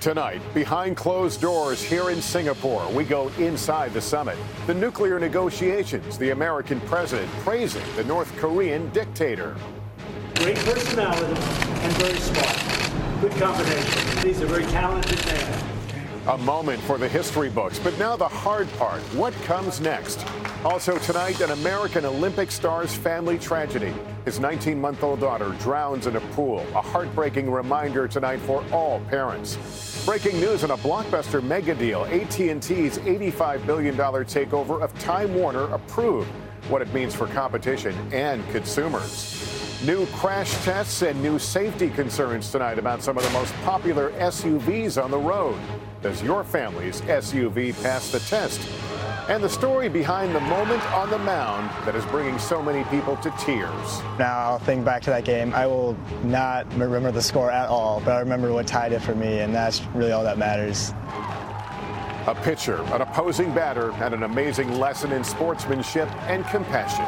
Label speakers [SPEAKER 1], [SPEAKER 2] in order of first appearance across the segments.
[SPEAKER 1] Tonight, behind closed doors here in Singapore, we go inside the summit. The nuclear negotiations, the American president praising the North Korean dictator.
[SPEAKER 2] Great personality and very smart. Good combination. He's a very talented man.
[SPEAKER 1] A moment for the history books, but now the hard part. What comes next? Also tonight, an American Olympic star's family tragedy. His 19-month-old daughter drowns in a pool. A heartbreaking reminder tonight for all parents. Breaking news on a blockbuster mega deal. AT&T's $85 billion takeover of Time Warner approved. What it means for competition and consumers. New crash tests and new safety concerns tonight about some of the most popular SUVs on the road. Does your family's SUV pass the test? And the story behind the moment on the mound that is bringing so many people to tears.
[SPEAKER 3] Now I'll think back to that game. I will not remember the score at all, but I remember what tied it for me, and that's really all that matters.
[SPEAKER 1] A pitcher, an opposing batter, and an amazing lesson in sportsmanship and compassion.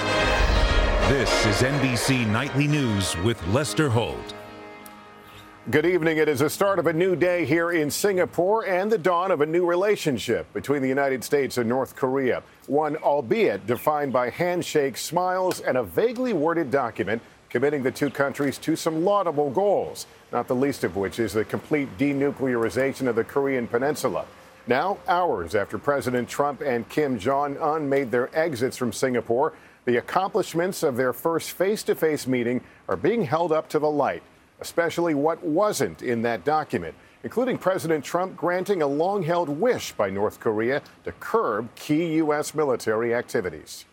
[SPEAKER 4] This is NBC Nightly News with Lester Holt.
[SPEAKER 1] Good evening. It is the start of a new day here in Singapore and the dawn of a new relationship between the United States and North Korea. One, albeit defined by handshakes, smiles, and a vaguely worded document committing the two countries to some laudable goals, not the least of which is the complete denuclearization of the Korean Peninsula. Now, hours after President Trump and Kim Jong-un made their exits from Singapore, the accomplishments of their first face-to-face meeting are being held up to the light, especially what wasn't in that document, including President Trump granting a long-held wish by North Korea to curb key U.S. military activities.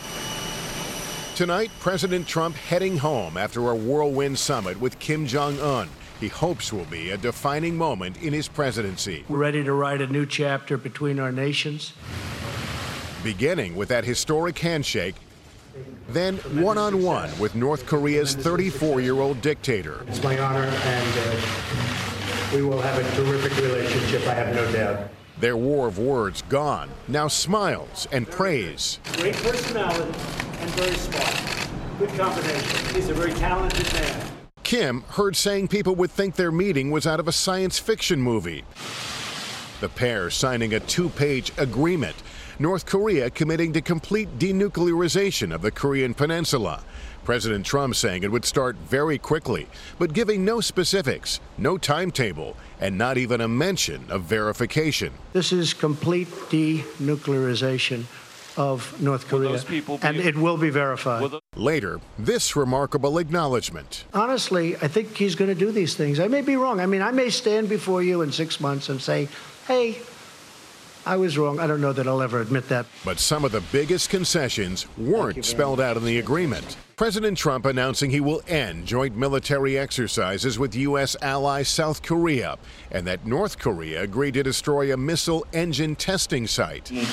[SPEAKER 1] Tonight, President Trump heading home after a whirlwind summit with Kim Jong-un. He hopes will be a defining moment in his presidency.
[SPEAKER 2] We're ready to write a new chapter between our nations.
[SPEAKER 1] Beginning with that historic handshake, then one-on-one with North Korea's 34-year-old dictator.
[SPEAKER 2] It's my honor, and we will have a terrific relationship, I have no doubt.
[SPEAKER 1] Their war of words gone. Now smiles and praise.
[SPEAKER 2] Great personality and very smart. Good combination. He's a very talented man.
[SPEAKER 1] Kim heard saying people would think their meeting was out of a science fiction movie. The pair signing a 2-page agreement. North Korea committing to complete denuclearization of the Korean Peninsula. President Trump saying it would start very quickly, but giving no specifics, no timetable, and not even a mention of verification.
[SPEAKER 2] This is complete denuclearization of North Korea, and it will be verified.
[SPEAKER 1] Later, this remarkable acknowledgement.
[SPEAKER 2] Honestly, I think he's going to do these things. I may be wrong. I mean, I may stand before you in 6 months and say, hey, I was wrong. I don't know that I'll ever admit that.
[SPEAKER 1] But some of the biggest concessions weren't spelled out in the agreement. President Trump announcing he will end joint military exercises with U.S. ally South Korea, and that North Korea agreed to destroy a missile engine testing site.
[SPEAKER 5] We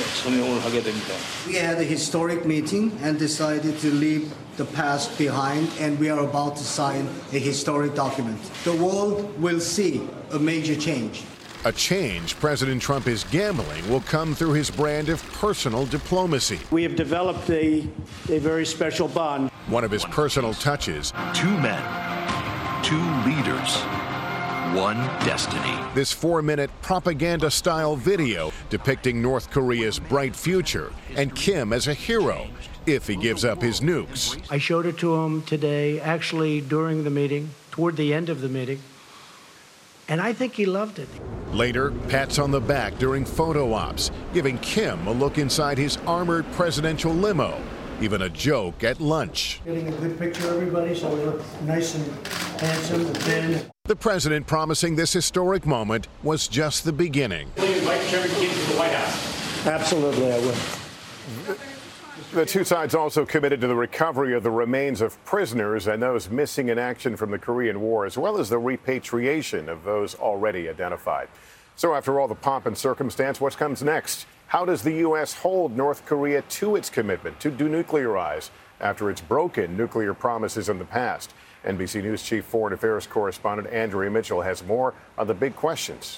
[SPEAKER 5] had a historic meeting and decided to leave the past behind, and we are about to sign a historic document. The world will see a major change.
[SPEAKER 1] A change President Trump is gambling will come through his brand of personal diplomacy.
[SPEAKER 2] We have developed a very special bond.
[SPEAKER 1] One of his personal touches.
[SPEAKER 4] 2 men, 2 leaders, 1 destiny.
[SPEAKER 1] This 4-minute propaganda-style video depicting North Korea's bright future and Kim as a hero if he gives up his nukes.
[SPEAKER 2] I showed it to him today, actually during the meeting, toward the end of the meeting. And I think he loved it.
[SPEAKER 1] Later, pats on the back during photo ops, giving Kim a look inside his armored presidential limo. Even a joke at lunch.
[SPEAKER 2] Getting a good picture, everybody, so we look nice and handsome and thin.
[SPEAKER 1] The president promising this historic moment was just the beginning.
[SPEAKER 2] Will you invite Chairman Kim to the White House? Absolutely, I will.
[SPEAKER 1] The two sides also committed to the recovery of the remains of prisoners and those missing in action from the Korean War, as well as the repatriation of those already identified. So after all the pomp and circumstance, what comes next? How does the U.S. hold North Korea to its commitment to denuclearize after its broken nuclear promises in the past? NBC News Chief Foreign Affairs Correspondent Andrea Mitchell has more on the big questions.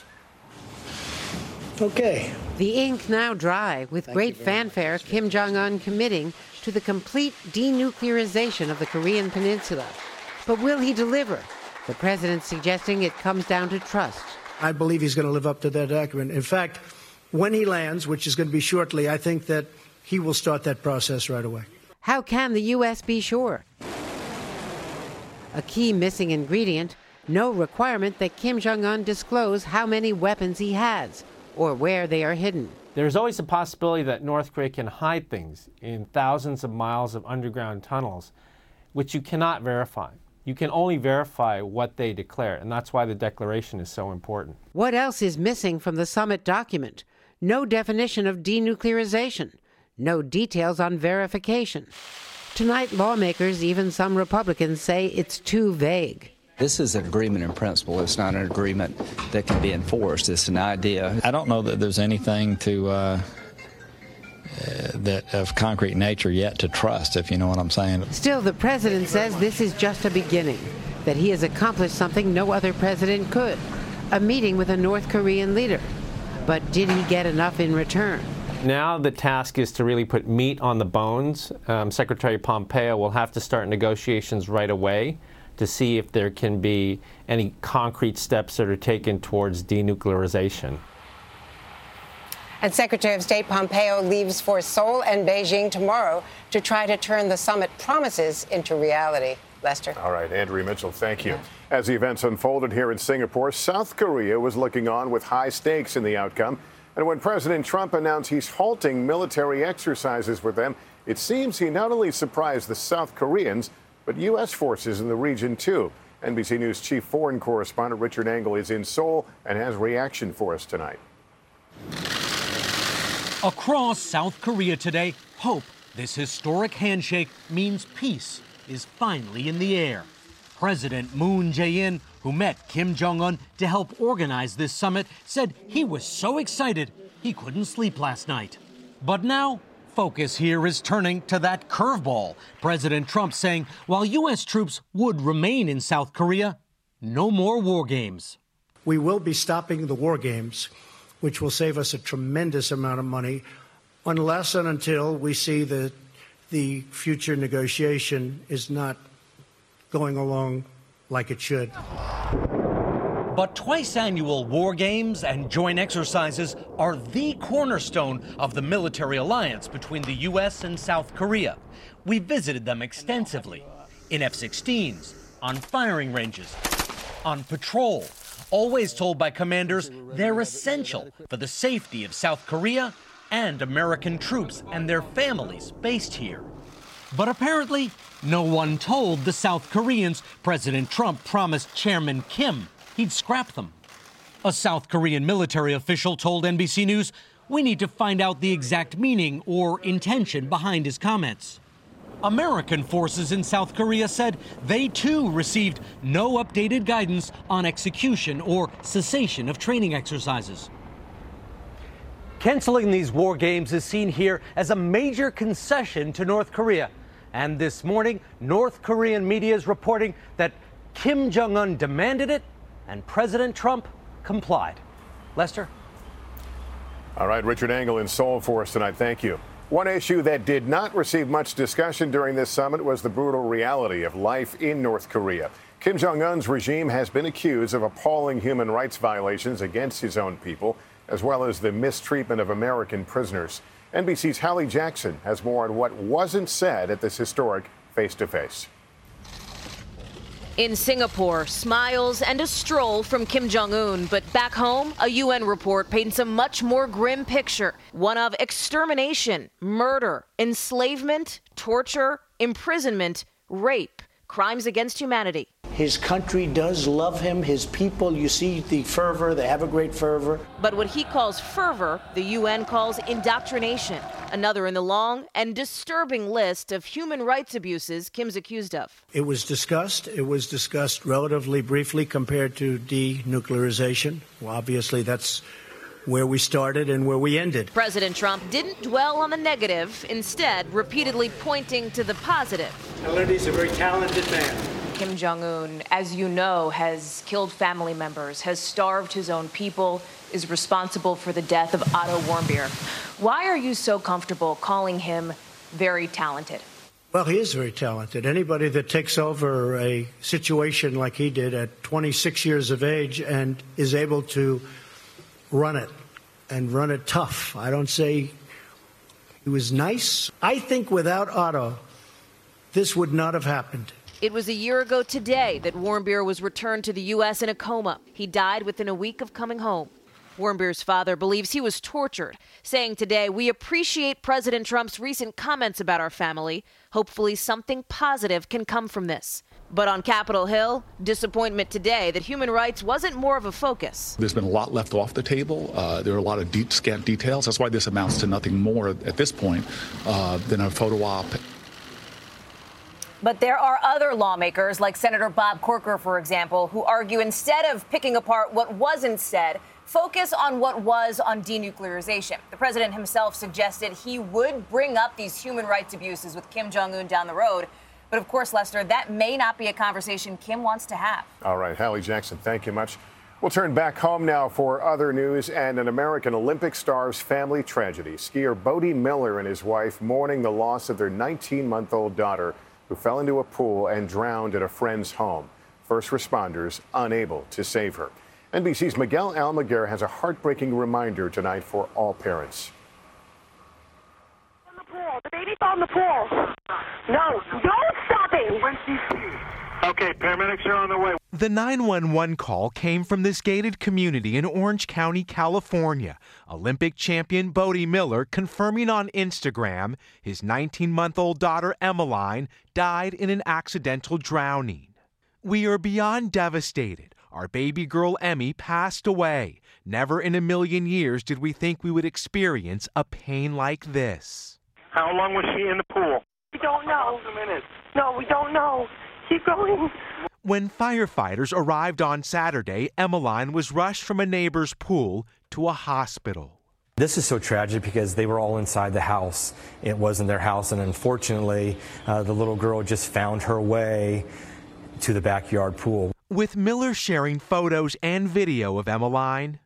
[SPEAKER 2] Okay.
[SPEAKER 6] The ink now dry, with great fanfare, Kim Jong-un committing to the complete denuclearization of the Korean Peninsula. But will he deliver? The president suggesting it comes down to trust.
[SPEAKER 2] I believe he's going to live up to that document. In fact, when he lands, which is going to be shortly, I think that he will start that process right away.
[SPEAKER 6] How can the U.S. be sure? A key missing ingredient, no requirement that Kim Jong-un disclose how many weapons he has or where they are hidden.
[SPEAKER 7] There's always a possibility that North Korea can hide things in thousands of miles of underground tunnels, which you cannot verify. You can only verify what they declare, and that's why the declaration is so important.
[SPEAKER 6] What else is missing from the summit document? No definition of denuclearization, no details on verification. Tonight, lawmakers, even some Republicans, say it's too vague.
[SPEAKER 8] This is an agreement in principle. It's not an agreement that can be enforced. It's an idea.
[SPEAKER 9] I don't know that there's anything to that of concrete nature yet to trust, if you know what I'm saying.
[SPEAKER 6] Still, the president says this is just a beginning, that he has accomplished something no other president could, a meeting with a North Korean leader. But did he get enough in return?
[SPEAKER 7] Now the task is to really put meat on the bones. Secretary Pompeo will have to start negotiations right away to see if there can be any concrete steps that are taken towards denuclearization.
[SPEAKER 10] And Secretary of State Pompeo leaves for Seoul and Beijing tomorrow to try to turn the summit promises into reality. Lester.
[SPEAKER 1] All right, Andrea Mitchell, thank you. As the events unfolded here in Singapore, South Korea was looking on with high stakes in the outcome. And when President Trump announced he's halting military exercises with them, it seems he not only surprised the South Koreans, but U.S. forces in the region, too. NBC News chief foreign correspondent Richard Engel is in Seoul and has reaction for us tonight.
[SPEAKER 11] Across South Korea today, hope this historic handshake means peace is finally in the air. President Moon Jae-in, who met Kim Jong-un to help organize this summit, said he was so excited he couldn't sleep last night. But now, focus here is turning to that curveball. President Trump saying while U.S. troops would remain in South Korea, no more war games.
[SPEAKER 2] We will be stopping the war games, which will save us a tremendous amount of money, unless and until we see that the future negotiation is not going along like it should.
[SPEAKER 11] But twice-annual war games and joint exercises are the cornerstone of the military alliance between the U.S. and South Korea. We visited them extensively, in F-16s, on firing ranges, on patrol, always told by commanders they're essential for the safety of South Korea and American troops and their families based here. But apparently, no one told the South Koreans President Trump promised Chairman Kim he'd scrap them. A South Korean military official told NBC News, "We need to find out the exact meaning or intention behind his comments." American forces in South Korea said they too received no updated guidance on execution or cessation of training exercises. Canceling these war games is seen here as a major concession to North Korea. And this morning, North Korean media is reporting that Kim Jong-un demanded it and President Trump complied. Lester?
[SPEAKER 1] All right, Richard Engel in Seoul for us tonight. Thank you. One issue that did not receive much discussion during this summit was the brutal reality of life in North Korea. Kim Jong-un's regime has been accused of appalling human rights violations against his own people, as well as the mistreatment of American prisoners. NBC's Hallie Jackson has more on what wasn't said at this historic face-to-face.
[SPEAKER 12] In Singapore, smiles and a stroll from Kim Jong-un. But back home, a UN report paints a much more grim picture. One of extermination, murder, enslavement, torture, imprisonment, rape, crimes against humanity.
[SPEAKER 2] His country does love him. His people, you see the fervor. They have a great fervor.
[SPEAKER 12] But what he calls fervor, the UN calls indoctrination. Another in the long and disturbing list of human rights abuses Kim's accused of.
[SPEAKER 2] It was discussed. It was discussed relatively briefly compared to denuclearization. Well, obviously, that's where we started and where we ended.
[SPEAKER 12] President Trump didn't dwell on the negative, instead repeatedly pointing to the positive.
[SPEAKER 2] He's a very talented man.
[SPEAKER 12] Kim Jong-un, as you know, has killed family members, has starved his own people, is responsible for the death of Otto Warmbier. Why are you so comfortable calling him very talented?
[SPEAKER 2] Well, he is very talented. Anybody that takes over a situation like he did at 26 years of age and is able to run it and run it tough. I don't say he was nice. I think without Otto, this would not have happened.
[SPEAKER 12] It was a year ago today that Warmbier was returned to the U.S. in a coma. He died within a week of coming home. Warmbier's father believes he was tortured, saying today, "We appreciate President Trump's recent comments about our family. Hopefully something positive can come from this." But on Capitol Hill, disappointment today that human rights wasn't more of a focus.
[SPEAKER 13] There's been a lot left off the table. There are a lot of scant details. That's why this amounts to nothing more at this point than a photo op.
[SPEAKER 14] But there are other lawmakers, like Senator Bob Corker, for example, who argue instead of picking apart what wasn't said, focus on what was on denuclearization. The president himself suggested he would bring up these human rights abuses with Kim Jong-un down the road. But of course, Lester, that may not be a conversation Kim wants to have.
[SPEAKER 1] All right, Hallie Jackson, thank you much. We'll turn back home now for other news and an American Olympic star's family tragedy. Skier Bode Miller and his wife mourning the loss of their 19-month-old daughter, who fell into a pool and drowned at a friend's home. First responders unable to save her. NBC's Miguel Almaguer has a heartbreaking reminder tonight for all parents.
[SPEAKER 15] In the pool. The baby fell in the pool. No, don't stop it.
[SPEAKER 16] Okay, paramedics are on the way. The 911 call came from this gated community in Orange County, California. Olympic champion Bode Miller confirming on Instagram his 19-month-old daughter Emmeline died in an accidental drowning. "We are beyond devastated. Our baby girl Emmy passed away. Never in a million years did we think we would experience a pain like this."
[SPEAKER 15] How long was she in the pool? We don't know. No, we don't know. Keep going.
[SPEAKER 16] When firefighters arrived on Saturday, Emmeline was rushed from a neighbor's pool to a hospital.
[SPEAKER 17] This is so tragic because they were all inside the house. It wasn't their house, and unfortunately, the little girl just found her way to the backyard pool.
[SPEAKER 16] With Miller sharing photos and video of Emmeline,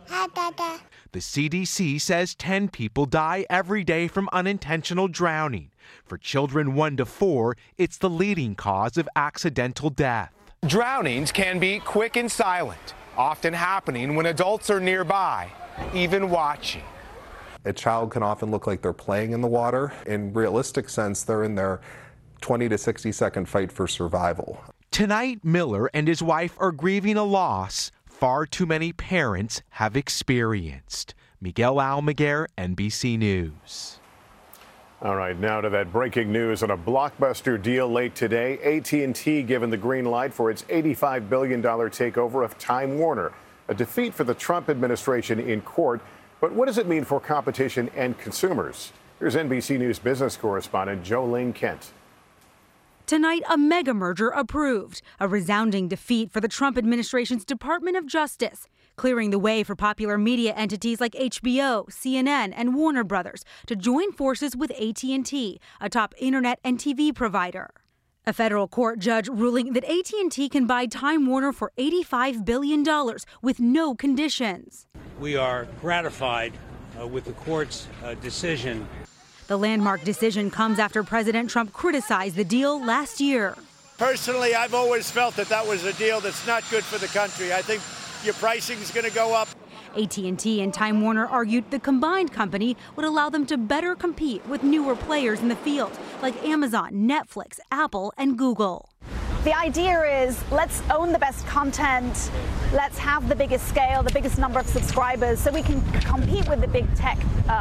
[SPEAKER 16] the CDC says 10 people die every day from unintentional drowning. For children 1 to 4, it's the leading cause of accidental death.
[SPEAKER 18] Drownings can be quick and silent, often happening when adults are nearby, even watching.
[SPEAKER 19] A child can often look like they're playing in the water. In realistic sense, they're in their 20 to 60-second fight for survival.
[SPEAKER 16] Tonight, Miller and his wife are grieving a loss far too many parents have experienced. Miguel Almaguer, NBC News.
[SPEAKER 1] All right, now to that breaking news on a blockbuster deal late today. AT&T given the green light for its $85 billion takeover of Time Warner. A defeat for the Trump administration in court. But what does it mean for competition and consumers? Here's NBC News business correspondent Jolene Kent.
[SPEAKER 20] Tonight, a mega merger approved, a resounding defeat for the Trump administration's Department of Justice, clearing the way for popular media entities like HBO, CNN, and Warner Brothers to join forces with AT&T, a top internet and TV provider. A federal court judge ruling that AT&T can buy Time Warner for $85 billion with no conditions.
[SPEAKER 21] We are gratified with the court's decision.
[SPEAKER 20] The landmark decision comes after President Trump criticized the deal last year.
[SPEAKER 22] Personally, I've always felt that was a deal that's not good for the country. I think your pricing is going to go up.
[SPEAKER 20] AT&T and Time Warner argued the combined company would allow them to better compete with newer players in the field, like Amazon, Netflix, Apple, and Google.
[SPEAKER 23] The idea is let's own the best content, let's have the biggest scale, the biggest number of subscribers, so we can compete with the big tech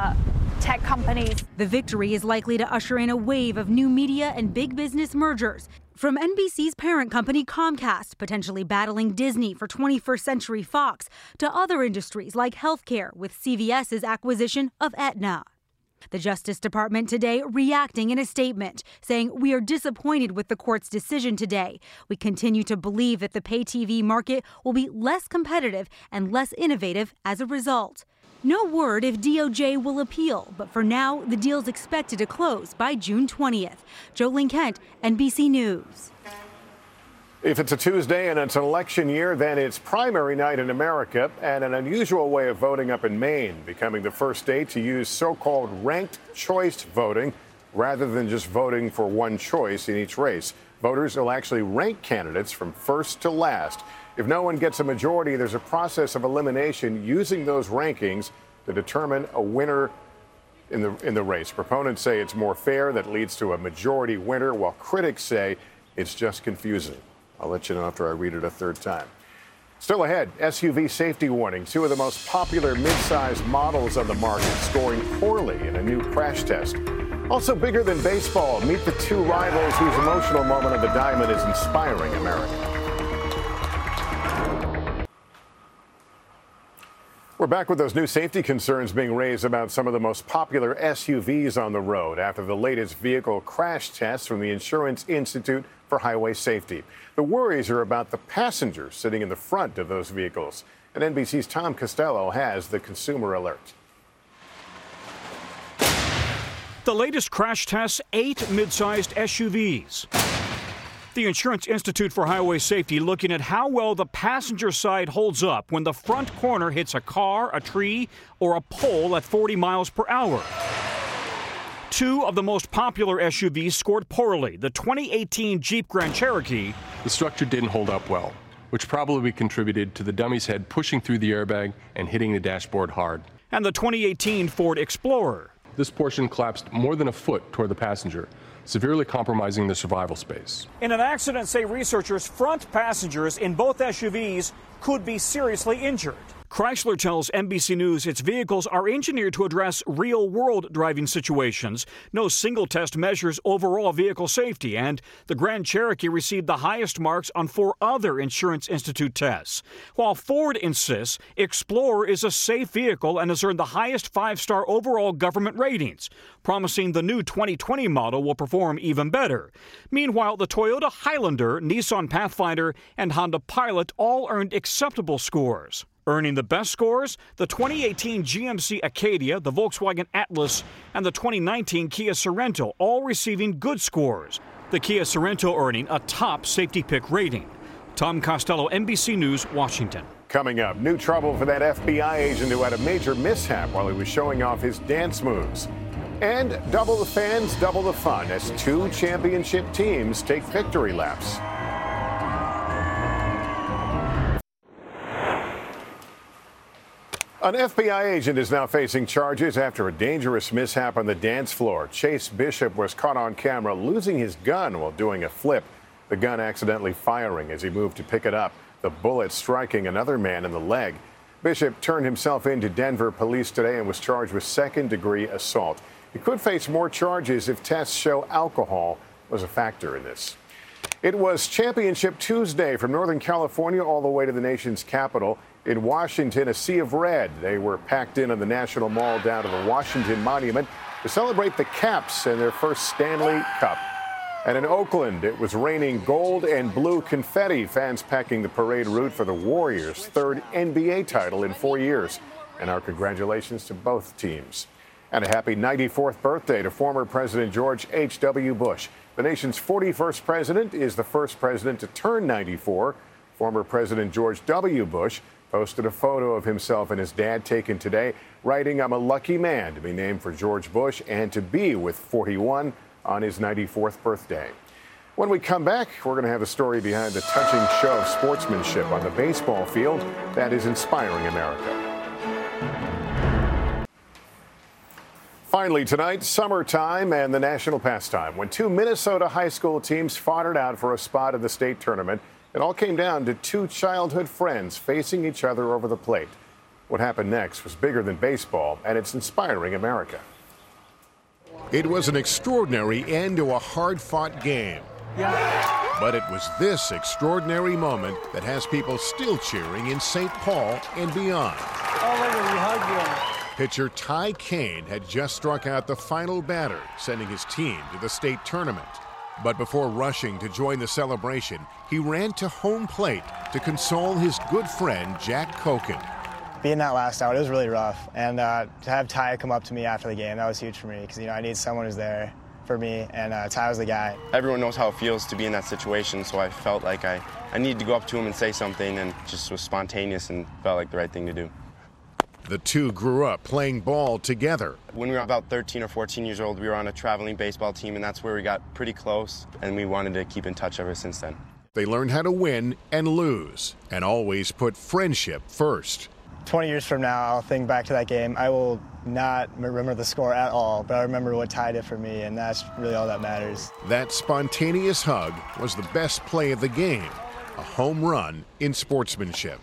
[SPEAKER 23] companies.
[SPEAKER 20] The victory is likely to usher in a wave of new media and big business mergers, from NBC's parent company Comcast, potentially battling Disney for 21st Century Fox, to other industries like healthcare with CVS's acquisition of Aetna. The Justice Department today reacting in a statement, saying, "We are disappointed with the court's decision today. We continue to believe that the pay TV market will be less competitive and less innovative as a result." No word if DOJ will appeal, but for now, the deal's expected to close by June 20th. Jolene Kent, NBC News.
[SPEAKER 1] If it's a Tuesday and it's an election year, then it's primary night in America, and an unusual way of voting up in Maine, becoming the first state to use so-called ranked choice voting. rather than just voting for one choice in each race. Voters will actually rank candidates from first to last. If no one gets a majority, there's a process of elimination using those rankings to determine a winner in the race. Proponents say it's more fair, that leads to a majority winner, while critics say it's just confusing. I'll let you know after I read it a third time. Still ahead, SUV safety warning. Two of the most popular mid-size models on the market scoring poorly in a new crash test. Also bigger than baseball, meet the two rivals whose emotional moment of the diamond is inspiring America. We're back with those new safety concerns being raised about some of the most popular SUVs on the road after the latest vehicle crash test from the Insurance Institute for Highway Safety. The worries are about the passengers sitting in the front of those vehicles. And NBC's Tom Costello has the consumer alert.
[SPEAKER 3] The latest crash tests 8 mid-sized SUVs. The Insurance Institute for Highway Safety looking at how well the passenger side holds up when the front corner hits a car, a tree, or a pole at 40 miles per hour. Two of the most popular SUVs scored poorly. The 2018 Jeep Grand Cherokee.
[SPEAKER 4] The structure didn't hold up well, which probably contributed to the dummy's head pushing through the airbag and hitting the dashboard hard.
[SPEAKER 3] And the 2018 Ford Explorer.
[SPEAKER 4] This portion collapsed more than a foot toward the passenger, severely compromising the survival space.
[SPEAKER 3] In an accident, say researchers, front passengers in both SUVs could be seriously injured. Chrysler tells NBC News its vehicles are engineered to address real-world driving situations. No single test measures overall vehicle safety, and the Grand Cherokee received the highest marks on 4 other Insurance Institute tests. While Ford insists Explorer is a safe vehicle and has earned the highest 5-star overall government ratings, promising the new 2020 model will perform even better. Meanwhile, the Toyota Highlander, Nissan Pathfinder, and Honda Pilot all earned acceptable scores. Earning the best scores, the 2018 GMC Acadia, the Volkswagen Atlas, and the 2019 Kia Sorento, all receiving good scores. The Kia Sorento earning a top safety pick rating. Tom Costello, NBC News, Washington.
[SPEAKER 1] Coming up, new trouble for that FBI agent who had a major mishap while he was showing off his dance moves. And double the fans, double the fun as 2 championship teams take victory laps. An FBI agent is now facing charges after a dangerous mishap on the dance floor. Chase Bishop was caught on camera losing his gun while doing a flip, the gun accidentally firing as he moved to pick it up, the bullet striking another man in the leg. Bishop turned himself in to Denver police today and was charged with second-degree assault. He could face more charges if tests show alcohol was a factor in this. It was Championship Tuesday from Northern California all the way to the nation's capital. In Washington, a sea of red. They were packed in on the National Mall down to the Washington Monument to celebrate the Caps and their first Stanley Cup. And in Oakland, it was raining gold and blue confetti, fans packing the parade route for the Warriors' 3rd NBA title in 4 years. And our congratulations to both teams. And a happy 94th birthday to former President George H.W. Bush. The nation's 41st president is the first president to turn 94. Former President George W. Bush posted a photo of himself and his dad taken today, writing, "I'm a lucky man to be named for George Bush and to be with 41 on his 94th birthday." When we come back, we're going to have a story behind the touching show of sportsmanship on the baseball field that is inspiring America. Finally tonight, summertime and the national pastime. When 2 Minnesota high school teams fought it out for a spot in the state tournament, it all came down to 2 childhood friends facing each other over the plate. What happened next was bigger than baseball, and it's inspiring America.
[SPEAKER 5] It was an extraordinary end to a hard-fought game. But it was this extraordinary moment that has people still cheering in St. Paul and beyond. Pitcher Ty Kane had just struck out the final batter, sending his team to the state tournament. But before rushing to join the celebration, he ran to home plate to console his good friend Jack Koken.
[SPEAKER 24] Being that last out, it was really rough. And to have Ty come up to me after the game, that was huge for me because, I need someone who's there for me, and Ty was the guy.
[SPEAKER 25] Everyone knows how it feels to be in that situation, so I felt like I needed to go up to him and say something, and just was spontaneous and felt like the right thing to do.
[SPEAKER 5] The two grew up playing ball together.
[SPEAKER 25] When we were about 13 or 14 years old, we were on a traveling baseball team, and that's where we got pretty close, and we wanted to keep in touch ever since then.
[SPEAKER 5] They learned how to win and lose, and always put friendship first.
[SPEAKER 24] 20 years from now, I'll think back to that game. I will not remember the score at all, but I remember what tied it for me, and that's really all that matters.
[SPEAKER 5] That spontaneous hug was the best play of the game, a home run in sportsmanship.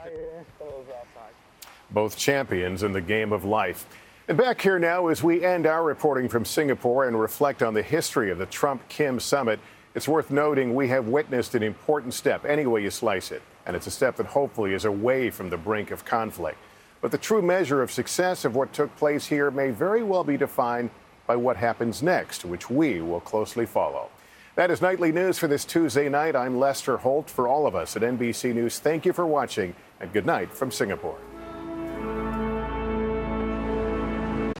[SPEAKER 1] Both champions in the game of life. And back here now as we end our reporting from Singapore and reflect on the history of the Trump-Kim summit, it's worth noting we have witnessed an important step, any way you slice it, and it's a step that hopefully is away from the brink of conflict. But the true measure of success of what took place here may very well be defined by what happens next, which we will closely follow. That is Nightly News for this Tuesday night. I'm Lester Holt. For all of us at NBC News, thank you for watching, and good night from Singapore.